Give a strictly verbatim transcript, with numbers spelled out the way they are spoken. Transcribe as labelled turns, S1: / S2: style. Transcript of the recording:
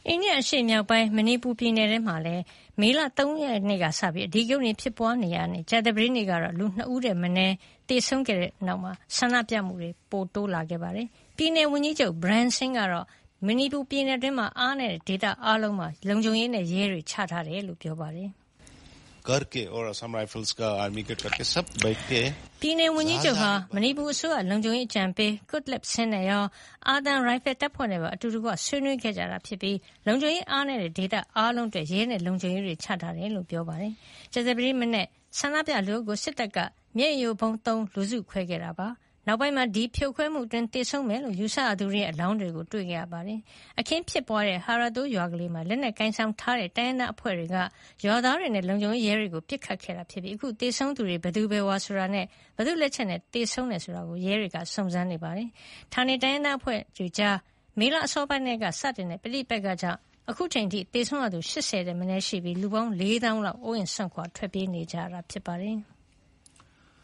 S1: အိန္ဒိယအရှေ့မြောက်ပိုင်းမဏိပူပြည်နယ်ထဲမှာလည်းမေလ၃ရက်နေ့ကစပြီးအဓိကရုဏ်းဖြစ်ပွားနေရတဲ့ကြာသပတေးနေ့ကတော့လူနှစ်ဦးထက်မနည်းသေဆုံးခဲ့တဲ့နောက်မှာဆန္ဒပြမှုတွေပိုတိုးလာခဲ့ပါတယ်။ပြည်နယ်ဝန်ကြီးချုပ် Biren Singh ကတော့မဏိပူပြည်နယ်တွင်းမှာအားနည်းတဲ့ဒေသအားလုံးမှာလုံခြုံရေးနဲ့ရဲတွေချထားတယ်လို့ပြောပါတယ်။ ပြည်နယ်ဝန်ကြီးချုပ်ဟာမဏိပူအစိုးရလုံခြုံရေးအကြံပေး Kutlap Singh နဲ့ရောအာသံရိုင်ဖယ်တပ်ဖွဲ့နဲ့ပါအတူတကွဆွေးနွေးခဲ့ကြတာဖြစ်ပြီးလုံခြုံရေးအားနည်းတဲ့ဒေသအားလုံးအတွက်ရဲနဲ့လုံခြုံရေးတွေချထားတယ်လို့ပြောပါတယ်။ကြာသပတေးမနက်ဆန္ဒပြလူအုပ်ကိုစစ်တပ်ကမျက်ရည်ယိုဗုံးသုံးလူစုခွဲခဲ့တာပါ။နောက်ပိုင်းမှာဒီဖြိုခွဲမှုအတွင်းသေဆုံးမယ်လို့ယူဆရသူတွေရဲ့အလောင်းတွေကိုတွေ့ခဲ့ရပါတယ်။အခင်းဖြစ်ပွားတဲ့ဟာရာတိုးရွာကလေးမှာလက်နက်ကိုင်ဆောင်ထားတဲ့တိုင်းရင်းသားအဖွဲ့တွေကရွာသားတွေနဲ့လုံခြုံရေးရဲတွေကိုပစ်ခတ်ခဲ့တာဖြစ်ပြီးအခုသေဆုံးသူတွေဘယ်သူဘယ်ဝါဆိုတာနဲ့ဘယ်သူလက်ချက်နဲ့သေဆုံးတယ်ဆိုတာကိုရဲတွေကစုံစမ်းနေပါတယ်။ဌာနေတိုင်းရင်းသားအဖွဲ့တွေကြားမေလအစောပိုင်းကစတင်တဲ့ပဋိပက္ခကြောင့်အခုချိန်ထိသေဆုံးရသူ၈၀တဲ့မနည်းရှိပြီးလူပေါင်း၄သောင်းလောက်အိုးအိမ်စွန့်ခွာထွက်ပြေးနေကြရတာဖြစ်ပါတယ်။